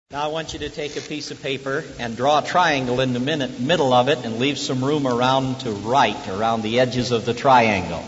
Now I want you to take a piece of paper and draw a triangle in the middle of it and leave some room around to write around the edges of the triangle.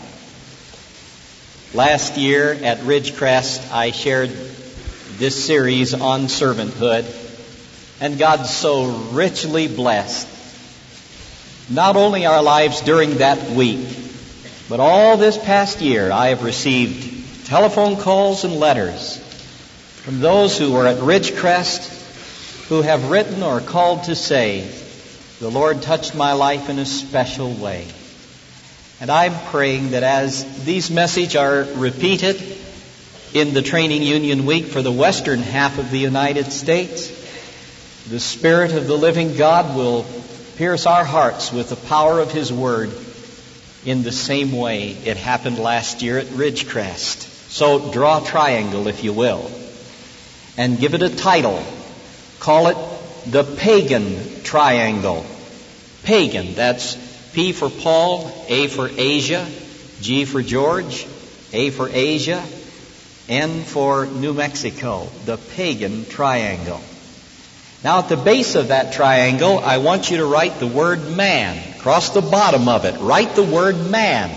Last year at Ridgecrest, I shared this series on servanthood, and God so richly blessed not only our lives during that week, but all this past year. I have received telephone calls and letters from those who were at Ridgecrest who have written or called to say, the Lord touched my life in a special way. And I'm praying that as these messages are repeated in the Training Union Week for the western half of the United States, the Spirit of the living God will pierce our hearts with the power of His Word in the same way it happened last year at Ridgecrest. So draw a triangle, if you will, and give it a title. Call it the Pagan Triangle. Pagan, that's P for Paul, A for Asia, G for George, A for Asia, N for New Mexico. The Pagan Triangle. Now at the base of that triangle, I want you to write the word man. Across the bottom of it, write the word man.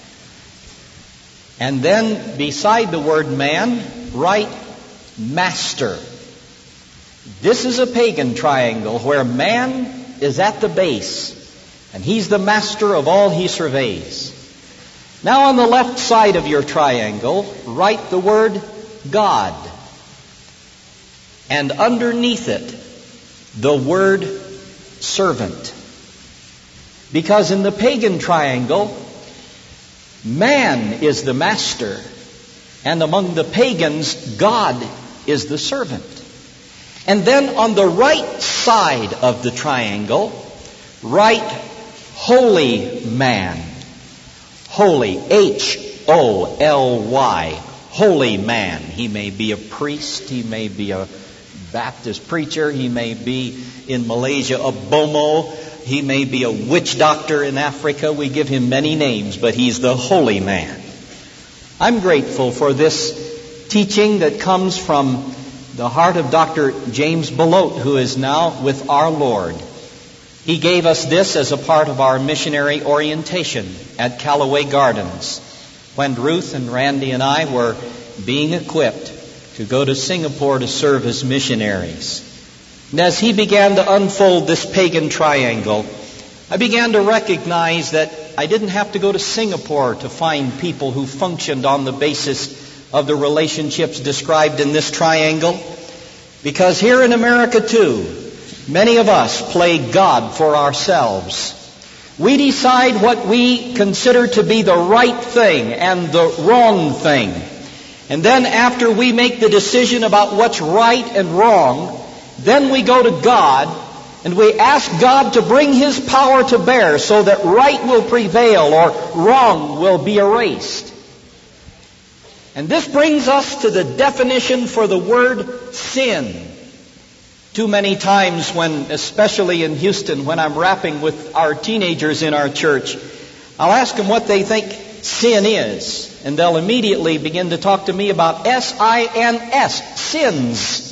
And then beside the word man, write master. This is a pagan triangle where man is at the base, and he's the master of all he surveys. Now on the left side of your triangle, write the word God. And underneath it, the word servant. Because in the pagan triangle, man is the master, and among the pagans, God is the servant. And then on the right side of the triangle, write holy man. Holy, H-O-L-Y, holy man. He may be a priest, he may be a Baptist preacher, he may be in Malaysia a bomo, he may be a witch doctor in Africa. We give him many names, but he's the holy man. I'm grateful for this teaching that comes from the heart of Dr. James Belote, who is now with our Lord. He gave us this as a part of our missionary orientation at Callaway Gardens when Ruth and Randy and I were being equipped to go to Singapore to serve as missionaries. And as he began to unfold this pagan triangle, I began to recognize that I didn't have to go to Singapore to find people who functioned on the basis of the relationships described in this triangle, because here in America too, many of us play God for ourselves. We decide what we consider to be the right thing and the wrong thing. And then after we make the decision about what's right and wrong, then we go to God and we ask God to bring His power to bear so that right will prevail or wrong will be erased. And this brings us to the definition for the word sin. Too many times when, especially in Houston, when I'm rapping with our teenagers in our church, I'll ask them what they think sin is. And they'll immediately begin to talk to me about S-I-N-S, sins.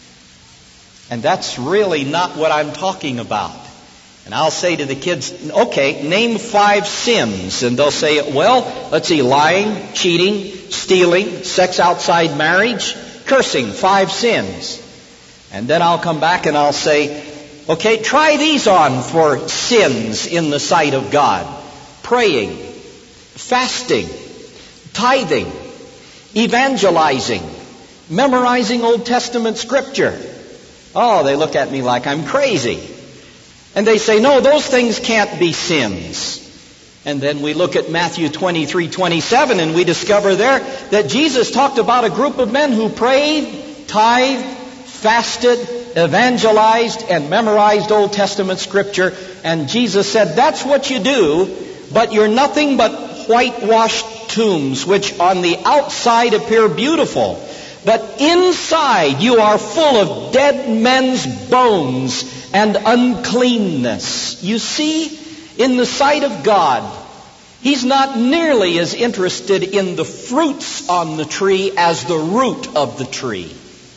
And that's really not what I'm talking about. And I'll say to the kids, okay, name 5 sins. And they'll say, well, let's see, lying, cheating, stealing, sex outside marriage, cursing, 5 sins. And then I'll come back and I'll say, okay, try these on for sins in the sight of God. Praying, fasting, tithing, evangelizing, memorizing Old Testament scripture. Oh, they look at me like I'm crazy. And they say, no, those things can't be sins. And then we look at Matthew 23:27 and we discover there that Jesus talked about a group of men who prayed, tithed, fasted, evangelized, and memorized Old Testament scripture. And Jesus said, that's what you do, but you're nothing but whitewashed tombs, which on the outside appear beautiful, but inside you are full of dead men's bones and uncleanness. You see, in the sight of God, He's not nearly as interested in the fruits on the tree as the root of the tree.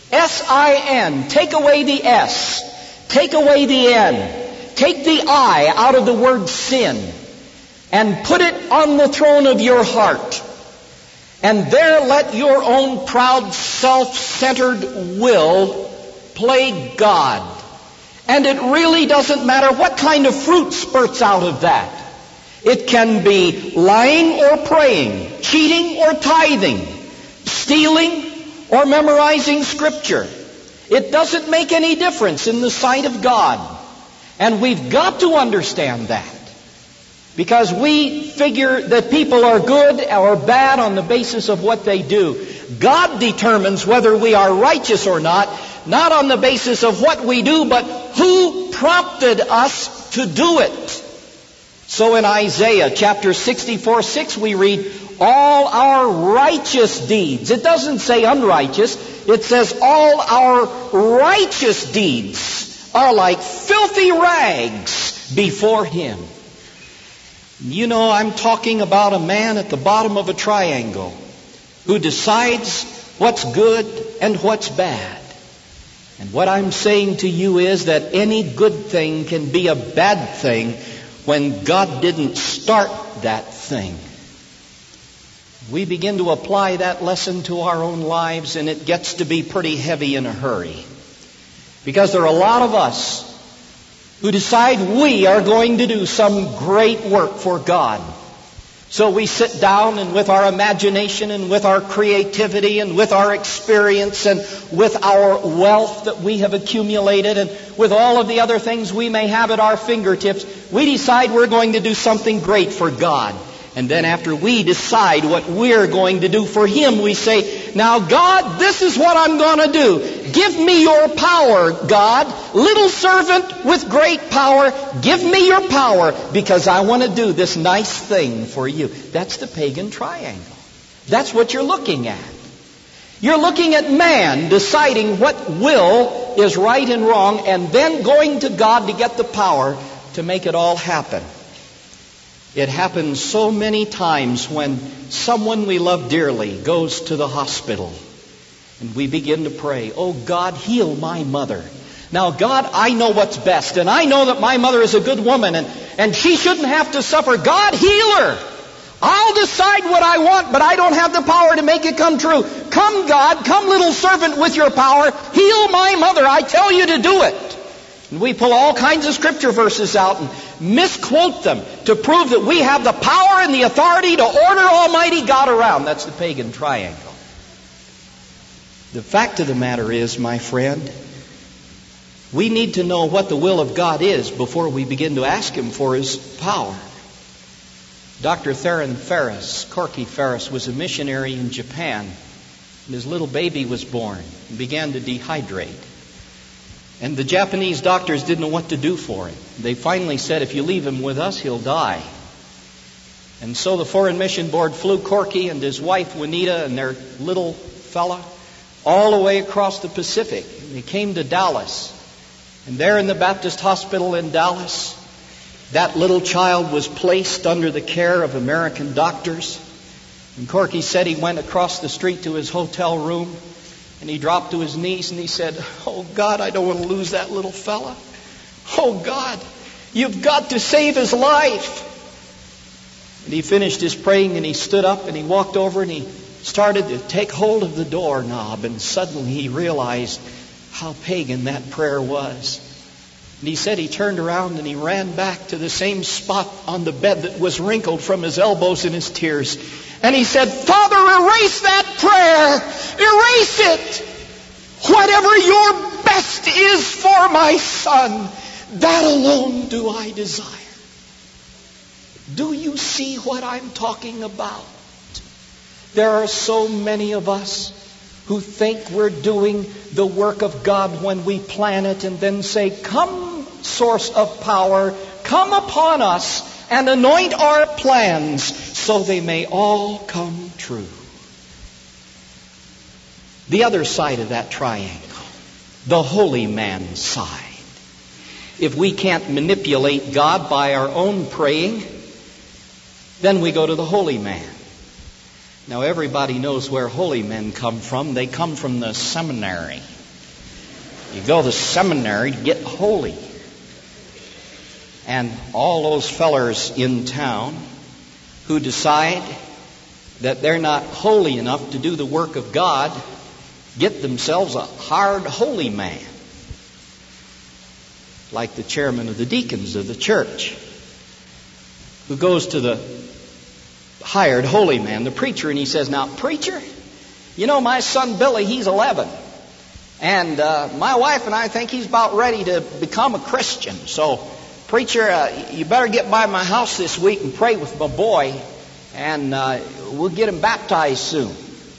S-I-N. Take away the S. Take away the N. Take the I out of the word sin and put it on the throne of your heart. And there let your own proud, self-centered will play God. And it really doesn't matter what kind of fruit spurts out of that. It can be lying or praying, cheating or tithing, stealing or memorizing Scripture. It doesn't make any difference in the sight of God. And we've got to understand that. Because we figure that people are good or bad on the basis of what they do. God determines whether we are righteous or not on the basis of what we do, but who prompted us to do it. So in Isaiah chapter 64:6 we read, all our righteous deeds. It doesn't say unrighteous. It says all our righteous deeds are like filthy rags before Him. You know, I'm talking about a man at the bottom of a triangle who decides what's good and what's bad. And what I'm saying to you is that any good thing can be a bad thing when God didn't start that thing. We begin to apply that lesson to our own lives, and it gets to be pretty heavy in a hurry. Because there are a lot of us who decide we are going to do some great work for God. So we sit down and with our imagination and with our creativity and with our experience and with our wealth that we have accumulated and with all of the other things we may have at our fingertips, we decide we're going to do something great for God. And then after we decide what we're going to do for Him, we say, now God, this is what I'm going to do. Give me your power, God. Little servant with great power, give me your power because I want to do this nice thing for you. That's the pagan triangle. That's what you're looking at. You're looking at man deciding what will is right and wrong and then going to God to get the power to make it all happen. It happens so many times when someone we love dearly goes to the hospital and we begin to pray, oh God, heal my mother. Now God, I know what's best and I know that my mother is a good woman and she shouldn't have to suffer. God, heal her. I'll decide what I want, but I don't have the power to make it come true. Come God, come little servant with your power. Heal my mother. I tell you to do it. And we pull all kinds of scripture verses out and misquote them to prove that we have the power and the authority to order Almighty God around. That's the pagan triangle. The fact of the matter is, my friend, we need to know what the will of God is before we begin to ask Him for His power. Dr. Theron Ferris, Corky Ferris, was a missionary in Japan. And his little baby was born and began to dehydrate. And the Japanese doctors didn't know what to do for him. They finally said, if you leave him with us, he'll die. And so the Foreign Mission Board flew Corky and his wife, Juanita, and their little fella all the way across the Pacific. And they came to Dallas. And there in the Baptist Hospital in Dallas, that little child was placed under the care of American doctors. And Corky said he went across the street to his hotel room. And he dropped to his knees and he said, oh God, I don't want to lose that little fella. Oh God, you've got to save his life. And he finished his praying and he stood up and he walked over and he started to take hold of the doorknob. And suddenly he realized how pagan that prayer was. And he said he turned around and he ran back to the same spot on the bed that was wrinkled from his elbows in his tears. And he said, Father, erase that prayer. Erase it. Whatever your best is for my son, that alone do I desire. Do you see what I'm talking about? There are so many of us who think we're doing the work of God when we plan it and then say, come, source of power, come upon us and anoint our plans so they may all come true. The other side of that triangle, the holy man's side. If we can't manipulate God by our own praying, then we go to the holy man. Now everybody knows where holy men come from. They come from the seminary. You go to seminary to get holy. And all those fellers in town who decide that they're not holy enough to do the work of God get themselves a hired holy man, like the chairman of the deacons of the church, who goes to the hired holy man, the preacher, and he says, "Now, preacher, you know my son Billy, he's 11. And my wife and I think he's about ready to become a Christian. So, preacher, you better get by my house this week and pray with my boy, and we'll get him baptized soon."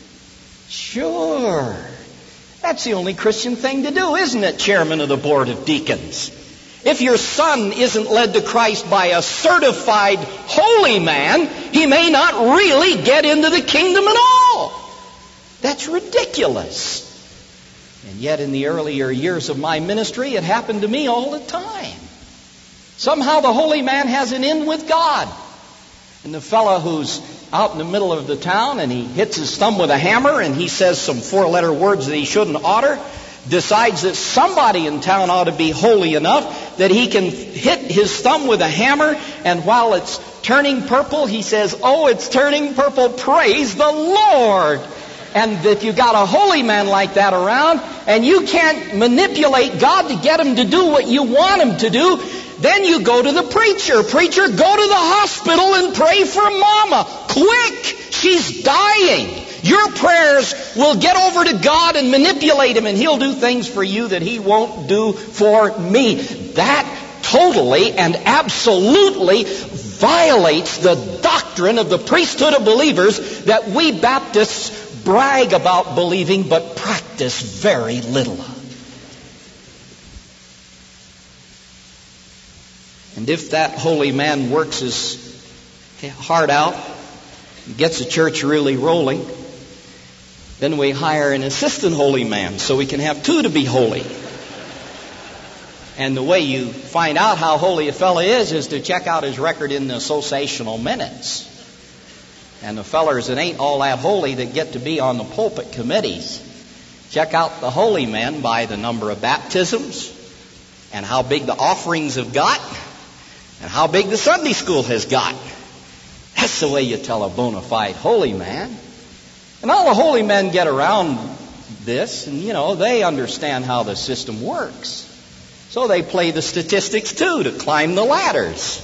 Sure. That's the only Christian thing to do, isn't it, chairman of the board of deacons? If your son isn't led to Christ by a certified holy man, he may not really get into the kingdom at all. That's ridiculous. And yet in the earlier years of my ministry, it happened to me all the time. Somehow the holy man has an in with God. And the fellow who's out in the middle of the town and he hits his thumb with a hammer and he says some 4-letter words that he shouldn't oughter, decides that somebody in town ought to be holy enough that he can hit his thumb with a hammer, and while it's turning purple, he says, "Oh, it's turning purple, praise the Lord." And if you got a holy man like that around and you can't manipulate God to get him to do what you want him to do, then you go to the preacher. Preacher, go to the hospital and pray for Mama. Quick! She's dying. Your prayers will get over to God and manipulate him, and he'll do things for you that he won't do for me. That totally and absolutely violates the doctrine of the priesthood of believers that we Baptists brag about believing but practice very little of. And if that holy man works his heart out, gets the church really rolling, then we hire an assistant holy man so we can have two to be holy. And the way you find out how holy a fella is to check out his record in the associational minutes. And the fellers that ain't all that holy that get to be on the pulpit committees, check out the holy men by the number of baptisms and how big the offerings have got and how big the Sunday school has got. That's the way you tell a bona fide holy man. And all the holy men get around this, and they understand how the system works. So they play the statistics too to climb the ladders.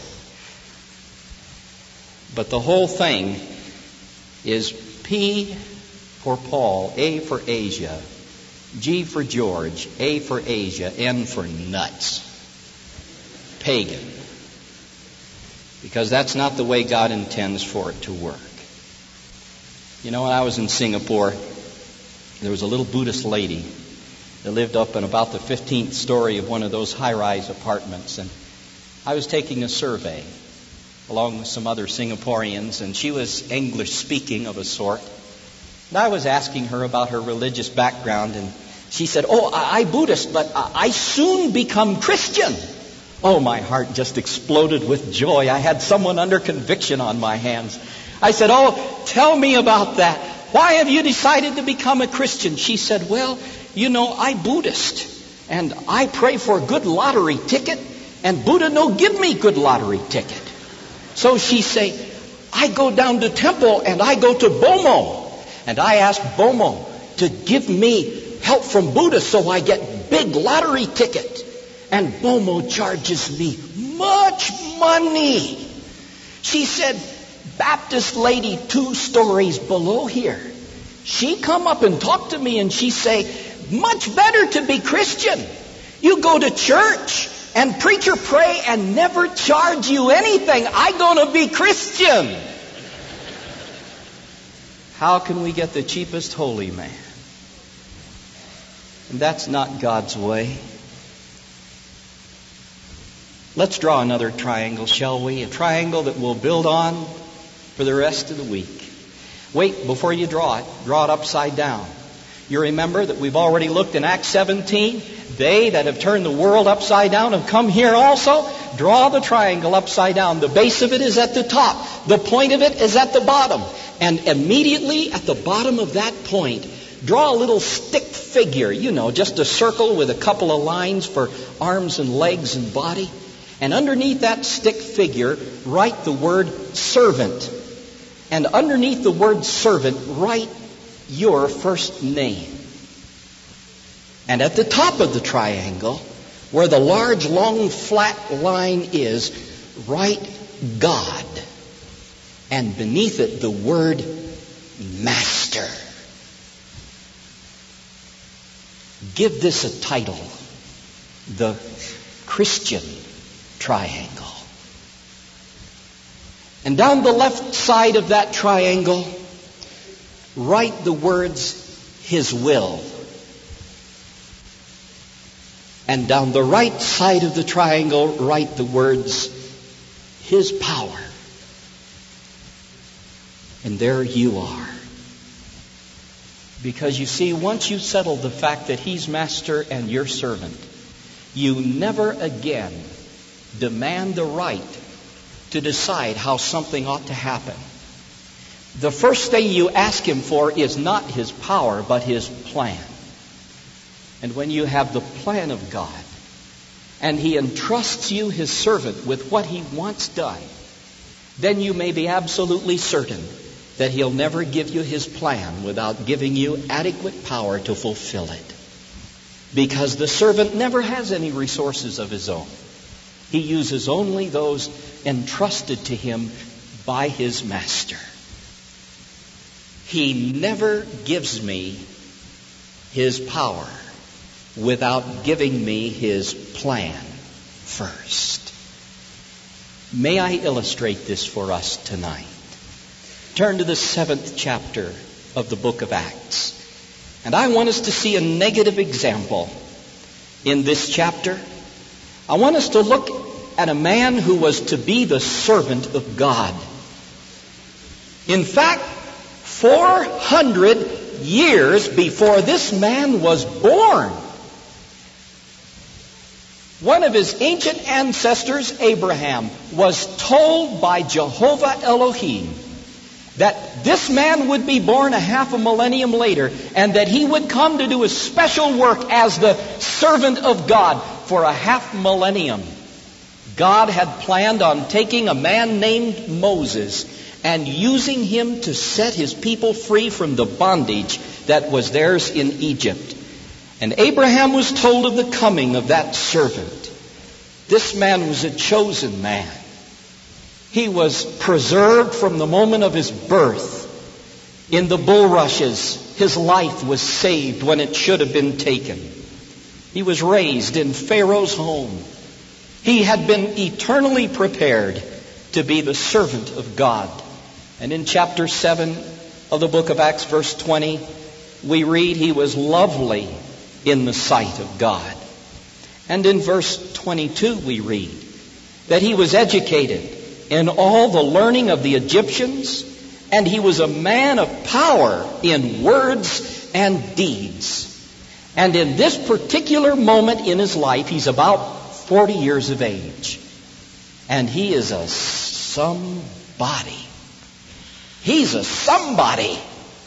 But the whole thing is P for Paul, A for Asia, G for George, A for Asia, N for nuts. Pagan. Because that's not the way God intends for it to work. When I was in Singapore, there was a little Buddhist lady that lived up in about the 15th story of one of those high-rise apartments. And I was taking a survey along with some other Singaporeans, and she was English-speaking of a sort. And I was asking her about her religious background, and she said, "Oh, I'm Buddhist, but I soon become Christian." Oh, my heart just exploded with joy. I had someone under conviction on my hands. I said, "Oh, tell me about that. Why have you decided to become a Christian?" She said, "Well, I'm Buddhist, and I pray for a good lottery ticket, and Buddha no give me good lottery ticket. So she say, I go down to temple, and I go to Bomo, and I ask Bomo to give me help from Buddha so I get big lottery ticket. And Bomo charges me much money." She said, "Baptist lady 2 stories below here, she come up and talk to me and she say, much better to be Christian. You go to church and preacher pray and never charge you anything. I gonna be Christian." How can we get the cheapest holy man? And that's not God's way. Let's draw another triangle, shall we? A triangle that we'll build on for the rest of the week. Wait, before you draw it upside down. You remember that we've already looked in Acts 17. They that have turned the world upside down have come here also. Draw the triangle upside down. The base of it is at the top. The point of it is at the bottom. And immediately at the bottom of that point, draw a little stick figure, just a circle with a couple of lines for arms and legs and body. And underneath that stick figure, write the word servant. And underneath the word servant, write your first name. And at the top of the triangle, where the large, long, flat line is, write God. And beneath it, the word Master. Give this a title: the Christian triangle. And down the left side of that triangle, write the words, His will. And down the right side of the triangle, write the words, His power. And there you are. Because you see, once you settle the fact that He's master and you're servant, you never again demand the right to decide how something ought to happen. The first thing you ask Him for is not His power, but His plan. And when you have the plan of God, and He entrusts you, His servant, with what He wants done, then you may be absolutely certain that He'll never give you His plan without giving you adequate power to fulfill it. Because the servant never has any resources of his own. He uses only those entrusted to him by his master. He never gives me His power without giving me His plan first. May I illustrate this for us tonight? Turn to the 7th chapter of the book of Acts. And I want us to see a negative example in this chapter. I want us to look at a man who was to be the servant of God. In fact, 400 years before this man was born, one of his ancient ancestors, Abraham, was told by Jehovah Elohim that this man would be born a half a millennium later, and that he would come to do a special work as the servant of God for a half millennium. God had planned on taking a man named Moses and using him to set His people free from the bondage that was theirs in Egypt. And Abraham was told of the coming of that servant. This man was a chosen man. He was preserved from the moment of his birth. In the bulrushes, his life was saved when it should have been taken. He was raised in Pharaoh's home. He had been eternally prepared to be the servant of God. And in chapter 7 of the book of Acts, verse 20, we read he was lovely in the sight of God. And in verse 22 we read that he was educated in all the learning of the Egyptians, and he was a man of power in words and deeds. And in this particular moment in his life, he's about 40 years of age. And he is a somebody. He's a somebody.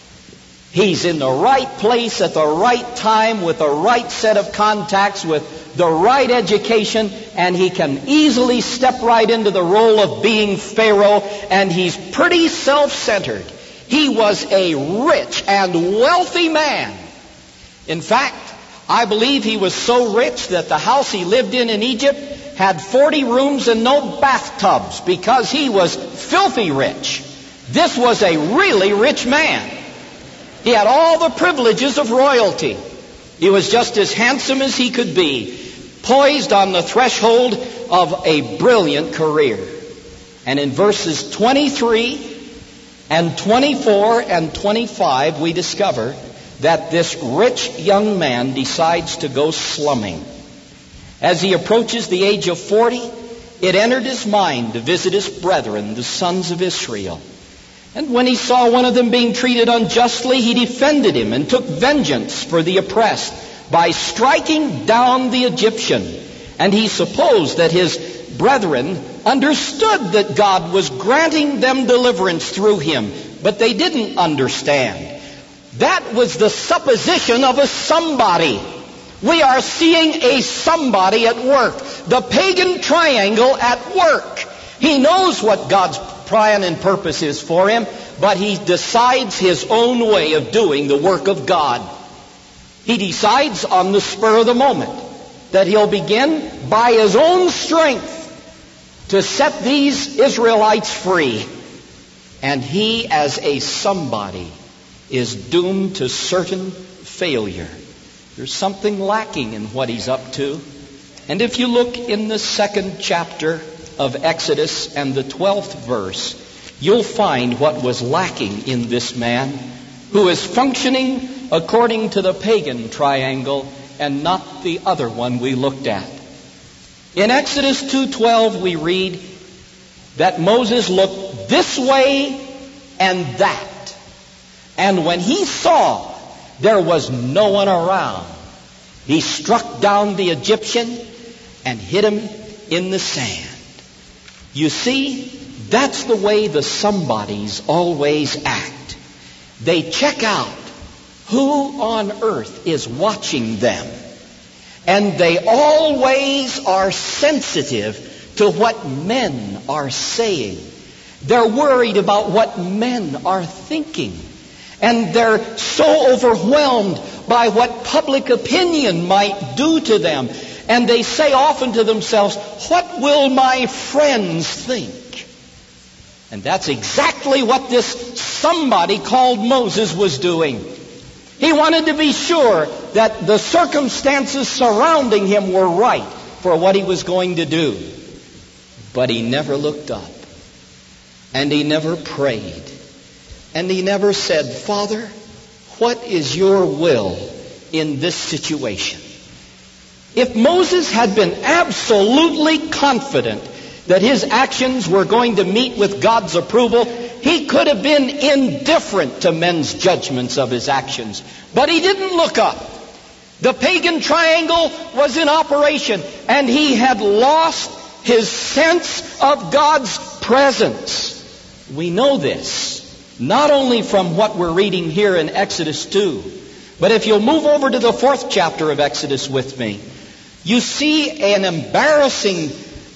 He's in the right place at the right time with the right set of contacts, with the right education, and he can easily step right into the role of being Pharaoh, and he's pretty self-centered. He was a rich and wealthy man. In fact, I believe he was so rich that the house he lived in Egypt had 40 rooms and no bathtubs, because he was filthy rich. This was a really rich man. He had all the privileges of royalty. He was just as handsome as he could be, poised on the threshold of a brilliant career. And in verses 23 and 24 and 25, we discover that this rich young man decides to go slumming. As he approaches the age of 40, it entered his mind to visit his brethren, the sons of Israel. And when he saw one of them being treated unjustly, he defended him and took vengeance for the oppressed by striking down the Egyptian. And he supposed that his brethren understood that God was granting them deliverance through him, but they didn't understand. That was the supposition of a somebody. We are seeing a somebody at work. The pagan triangle at work. He knows what God's plan and purpose is for him, but he decides his own way of doing the work of God. He decides on the spur of the moment that he'll begin by his own strength to set these Israelites free. And he, as a somebody, is doomed to certain failure. There's something lacking in what he's up to. And if you look in the 2nd chapter of Exodus and the 12th verse, you'll find what was lacking in this man who is functioning according to the pagan triangle and not the other one we looked at. In Exodus 2:12 we read that Moses looked this way and that. And when he saw there was no one around, he struck down the Egyptian and hid him in the sand. You see, that's the way the somebodies always act. They check out who on earth is watching them. And they always are sensitive to what men are saying. They're worried about what men are thinking. And they're so overwhelmed by what public opinion might do to them. And they say often to themselves, what will my friends think? And that's exactly what this somebody called Moses was doing. He wanted to be sure that the circumstances surrounding him were right for what he was going to do. But he never looked up. And he never prayed. And he never said, Father, what is your will in this situation? If Moses had been absolutely confident that his actions were going to meet with God's approval, he could have been indifferent to men's judgments of his actions. But he didn't look up. The pagan triangle was in operation, and he had lost his sense of God's presence. We know this, not only from what we're reading here in Exodus 2, but if you'll move over to the 4th chapter of Exodus with me, you see an embarrassing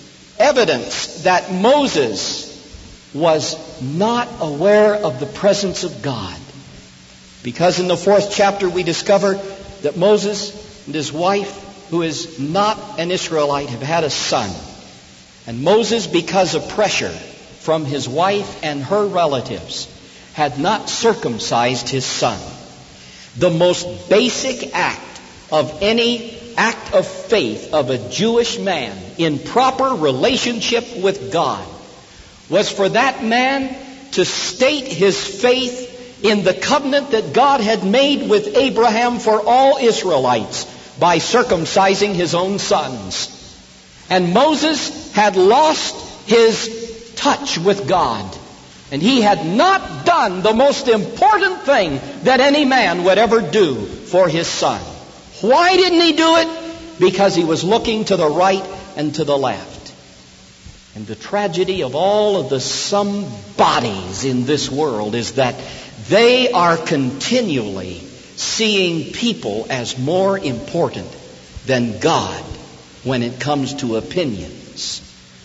evidence that Moses was not aware of the presence of God. Because in the 4th chapter we discover that Moses and his wife, who is not an Israelite, have had a son. And Moses, because of pressure from his wife and her relatives, had not circumcised his son. The most basic act of any act of faith of a Jewish man in proper relationship with God was for that man to state his faith in the covenant that God had made with Abraham for all Israelites by circumcising his own sons. And Moses had lost his touch with God. And he had not done the most important thing that any man would ever do for his son. Why didn't he do it? Because he was looking to the right and to the left. And the tragedy of all of the somebodies in this world is that they are continually seeing people as more important than God when it comes to opinions.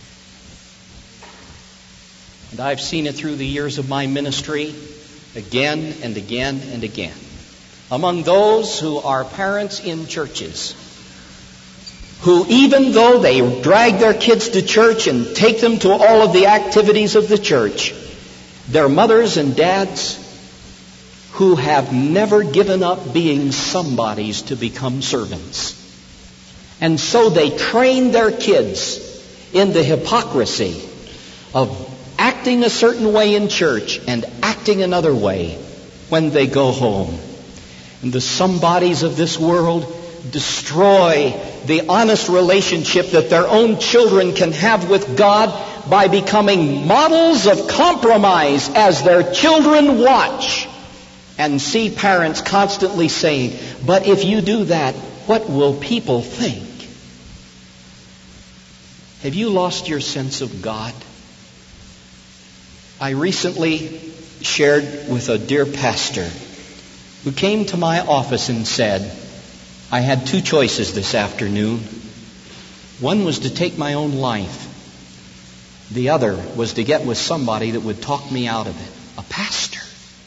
And I've seen it through the years of my ministry again and again and again. Among those who are parents in churches, who even though they drag their kids to church and take them to all of the activities of the church, they're mothers and dads who have never given up being somebodies to become servants. And so they train their kids in the hypocrisy of acting a certain way in church and acting another way when they go home. And the somebodies of this world destroy the honest relationship that their own children can have with God by becoming models of compromise as their children watch and see parents constantly saying, but if you do that, what will people think? Have you lost your sense of God? I recently shared with a dear pastor who came to my office and said, I had two choices this afternoon. One was to take my own life. The other was to get with somebody that would talk me out of it. A pastor.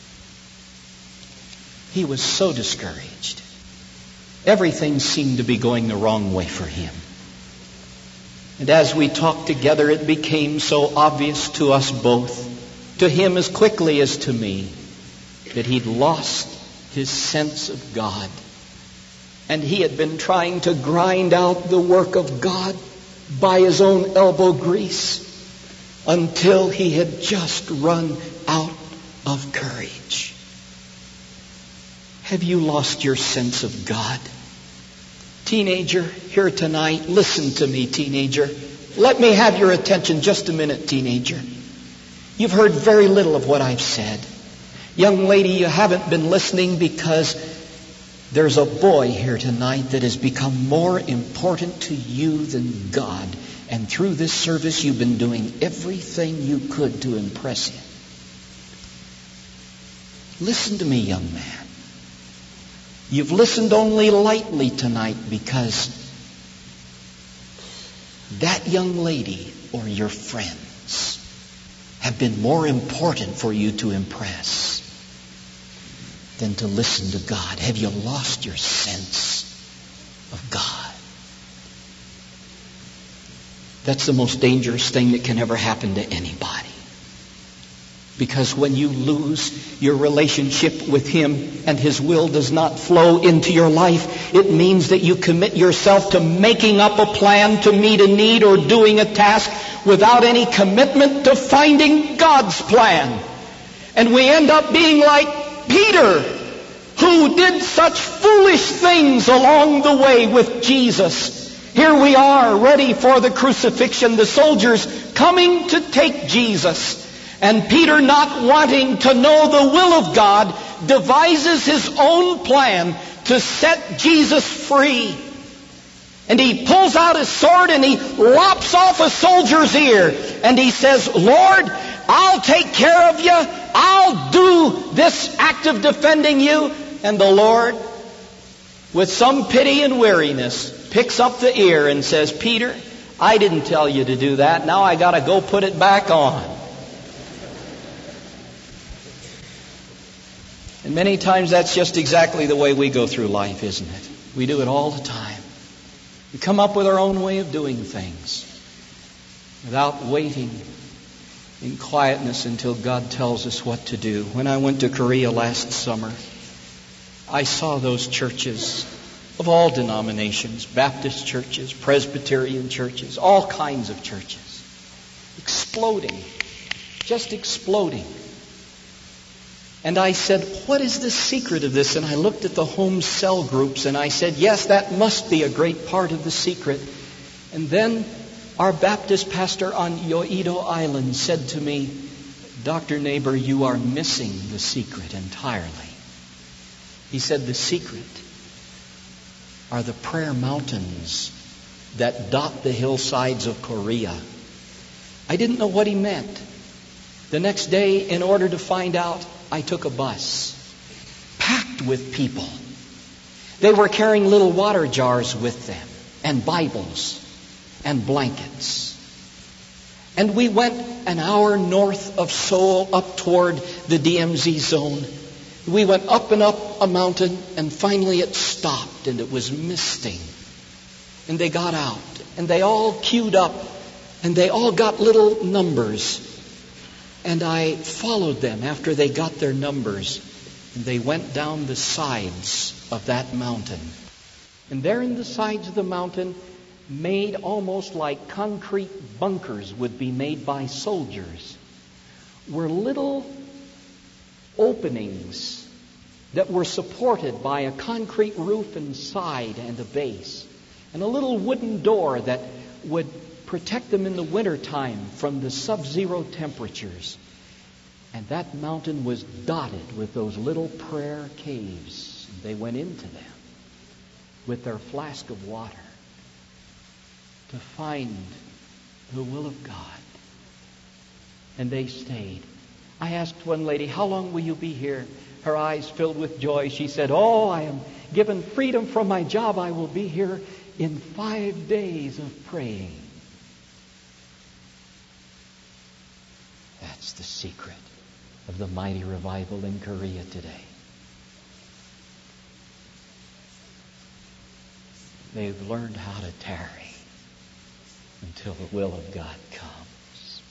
He was so discouraged. Everything seemed to be going the wrong way for him. And as we talked together, it became so obvious to us both, to him as quickly as to me, that he'd lost his sense of God. And he had been trying to grind out the work of God by his own elbow grease until he had just run out of courage. Have you lost your sense of God? Teenager, here tonight, listen to me, teenager. Let me have your attention just a minute, teenager. You've heard very little of what I've said. Young lady, you haven't been listening because there's a boy here tonight that has become more important to you than God. And through this service, you've been doing everything you could to impress him. Listen to me, young man. You've listened only lightly tonight because that young lady or your friends have been more important for you to impress than to listen to God. Have you lost your sense of God? That's the most dangerous thing that can ever happen to anybody. Because when you lose your relationship with Him and His will does not flow into your life, it means that you commit yourself to making up a plan to meet a need or doing a task without any commitment to finding God's plan. And we end up being like Peter, who did such foolish things along the way with Jesus. Here we are, ready for the crucifixion, the soldiers coming to take Jesus. And Peter, not wanting to know the will of God, devises his own plan to set Jesus free. And he pulls out his sword and he lops off a soldier's ear. And he says, Lord, I'll take care of you. I'll do this act of defending you. And the Lord, with some pity and weariness, picks up the ear and says, Peter, I didn't tell you to do that. Now I got to go put it back on. And many times that's just exactly the way we go through life, isn't it? We do it all the time. We come up with our own way of doing things without waiting in quietness until God tells us what to do. When I went to Korea last summer, I saw those churches of all denominations, Baptist churches, Presbyterian churches, all kinds of churches, exploding, just exploding. And I said, what is the secret of this? And I looked at the home cell groups and I said, yes, that must be a great part of the secret. And then our Baptist pastor on Yoido Island said to me, Dr. Neighbor, you are missing the secret entirely. He said, the secret are the prayer mountains that dot the hillsides of Korea. I didn't know what he meant. The next day, in order to find out, I took a bus, packed with people. They were carrying little water jars with them, and Bibles, and blankets. And we went an hour north of Seoul up toward the DMZ zone. We went up and up a mountain, and finally it stopped, and it was misting. And they got out, and they all queued up, and they all got little numbers. And I followed them after they got their numbers. And they went down the sides of that mountain. And there in the sides of the mountain, made almost like concrete bunkers would be made by soldiers, were little openings that were supported by a concrete roof and side and a base. And a little wooden door that would protect them in the wintertime from the sub-zero temperatures. And that mountain was dotted with those little prayer caves. They went into them with their flask of water to find the will of God. And they stayed. I asked one lady, how long will you be here? her eyes filled with joy, she said, "Oh, I am given freedom from my job. I will be here in 5 days of praying." That's the secret of the mighty revival in Korea today. They've learned how to tarry until the will of God comes.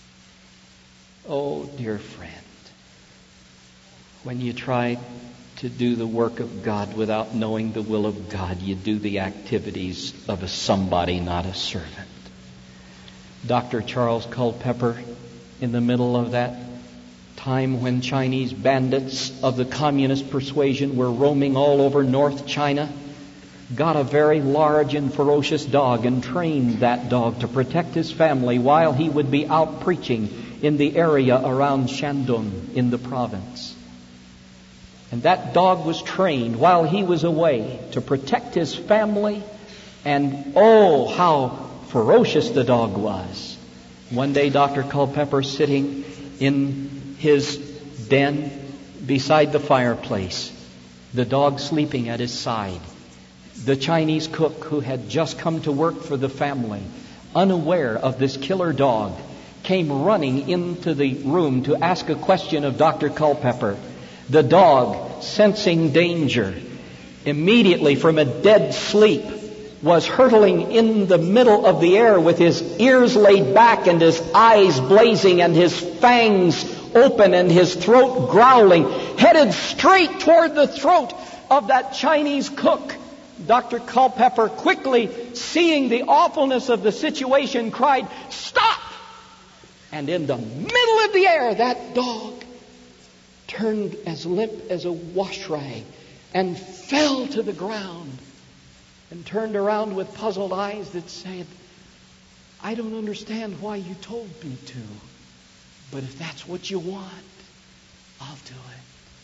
Oh, dear friend, when you try to do the work of God without knowing the will of God, you do the activities of a somebody, not a servant. Dr. Charles Culpeper, in the middle of that time when Chinese bandits of the communist persuasion were roaming all over North China, got a very large and ferocious dog and trained that dog to protect his family while he would be out preaching in the area around Shandong in the province. And that dog was trained while he was away to protect his family, and oh, how ferocious the dog was. One day, Dr. Culpeper, sitting in his den beside the fireplace, the dog sleeping at his side, the Chinese cook who had just come to work for the family, unaware of this killer dog, came running into the room to ask a question of Dr. Culpeper. The dog, sensing danger, immediately from a dead sleep, was hurtling in the middle of the air with his ears laid back and his eyes blazing and his fangs open and his throat growling, headed straight toward the throat of that Chinese cook. Dr. Culpeper, quickly seeing the awfulness of the situation, cried, "Stop!" And in the middle of the air, that dog turned as limp as a wash rag and fell to the ground and turned around with puzzled eyes that said, "I don't understand why you told me to, but if that's what you want, I'll do it."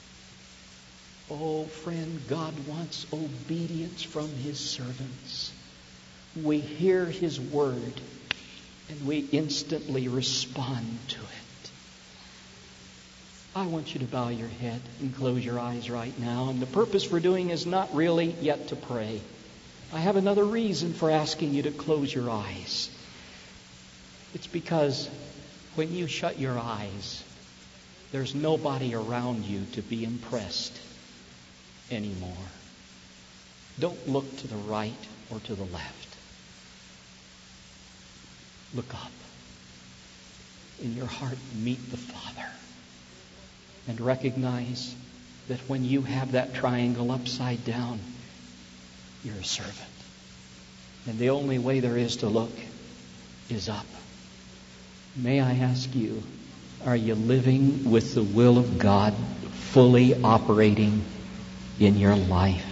Oh, friend, God wants obedience from His servants. We hear His word and we instantly respond to it. I want you to bow your head and close your eyes right now. And the purpose for doing is not really yet to pray. I have another reason for asking you to close your eyes. It's because when you shut your eyes, there's nobody around you to be impressed anymore. Don't look to the right or to the left. Look up. In your heart, meet the Father. And recognize that when you have that triangle upside down, you're a servant. And the only way there is to look is up. May I ask you, are you living with the will of God fully operating in your life?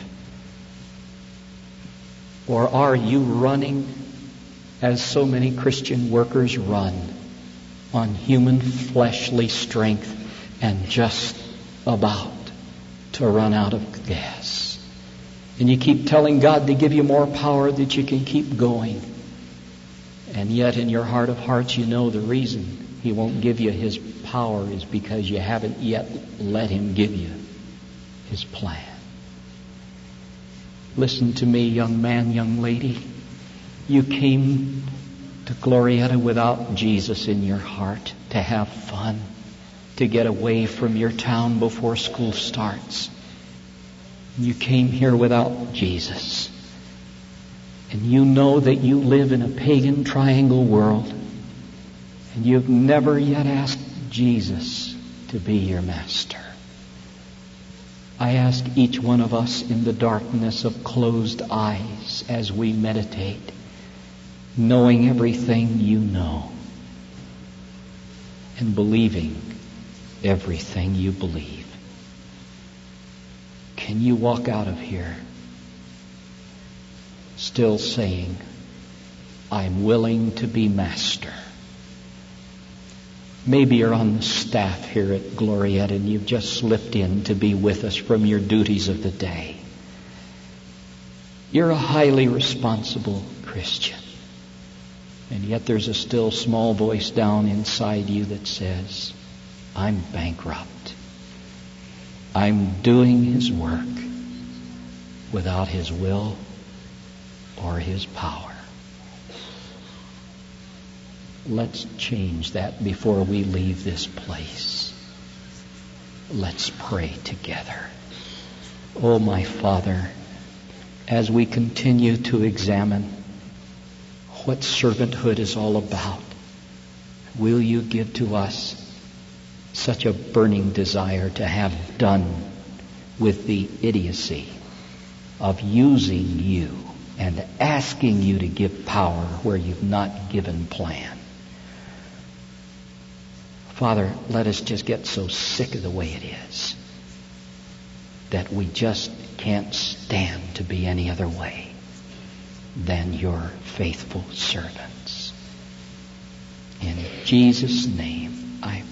Or are you running as so many Christian workers run, on human fleshly strength and just about to run out of gas? And you keep telling God to give you more power that you can keep going. And yet in your heart of hearts you know the reason He won't give you His power is because you haven't yet let Him give you His plan. Listen to me, young man, young lady. You came to Glorietta without Jesus in your heart, to have fun, to get away from your town before school starts. You came here without Jesus. And you know that you live in a pagan triangle world. And you've never yet asked Jesus to be your master. I ask each one of us in the darkness of closed eyes as we meditate, knowing everything you know and believing everything you believe. Can you walk out of here still saying, I'm willing to be master? Maybe you're on the staff here at Glorietta and you've just slipped in to be with us from your duties of the day. You're a highly responsible Christian. And yet there's a still small voice down inside you that says, I'm bankrupt. I'm doing His work without His will or His power. Let's change that before we leave this place. Let's pray together. Oh, my Father, as we continue to examine what servanthood is all about, will You give to us such a burning desire to have done with the idiocy of using You and asking You to give power where You've not given plan. Father, let us just get so sick of the way it is that we just can't stand to be any other way than Your faithful servants. In Jesus' name I